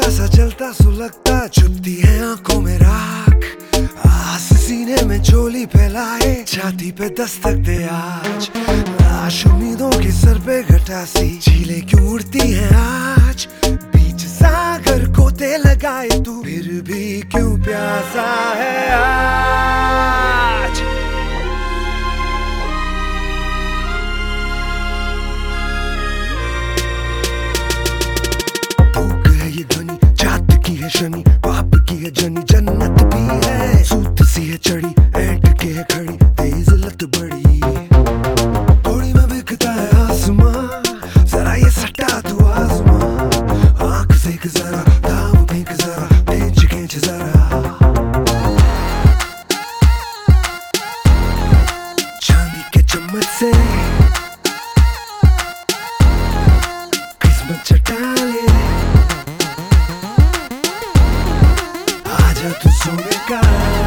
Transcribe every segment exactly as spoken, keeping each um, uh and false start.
जरा सा चलता सुलगता चुभती है आंखों में राख, आस सीने में चोली फैलाए छाती पे दस्तक दे आज। लाश उम्मीदों के सर पे घटासी झीलें क्यों उड़ती हैं आज, बीच सागर को ते लगाए तू फिर भी क्यों प्यासा है आज। भूख है ये ध्वनि जात की है शनि, पाप की है जनी जन्नत भी है सूत सी है चढ़ी ऐठ के है खड़ी तेज लत बड़ी। थोड़ी में बिकता है आसमां जरा ये सटा तू आजमा, आंख सेक जरा दाव फेंक जरा तेज खींच जरा। चांदी के चम्मच से किस्मत चटा ले, आजा तू सोने का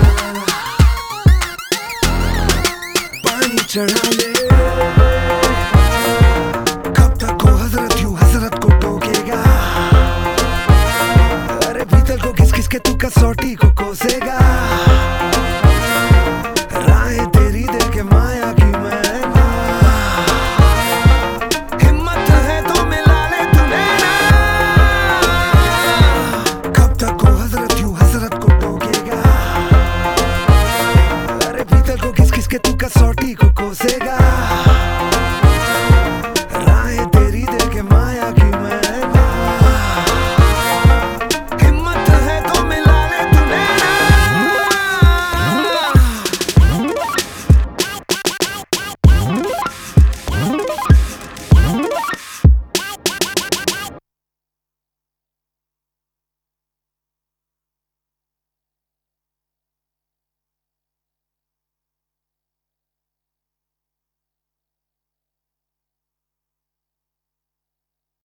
पानी चढ़ा ले। कब तक को हजरत यूं हजरत को टोकेगा, अरे भीतर को घिस घिस के तू कसौटी को कोसेगा।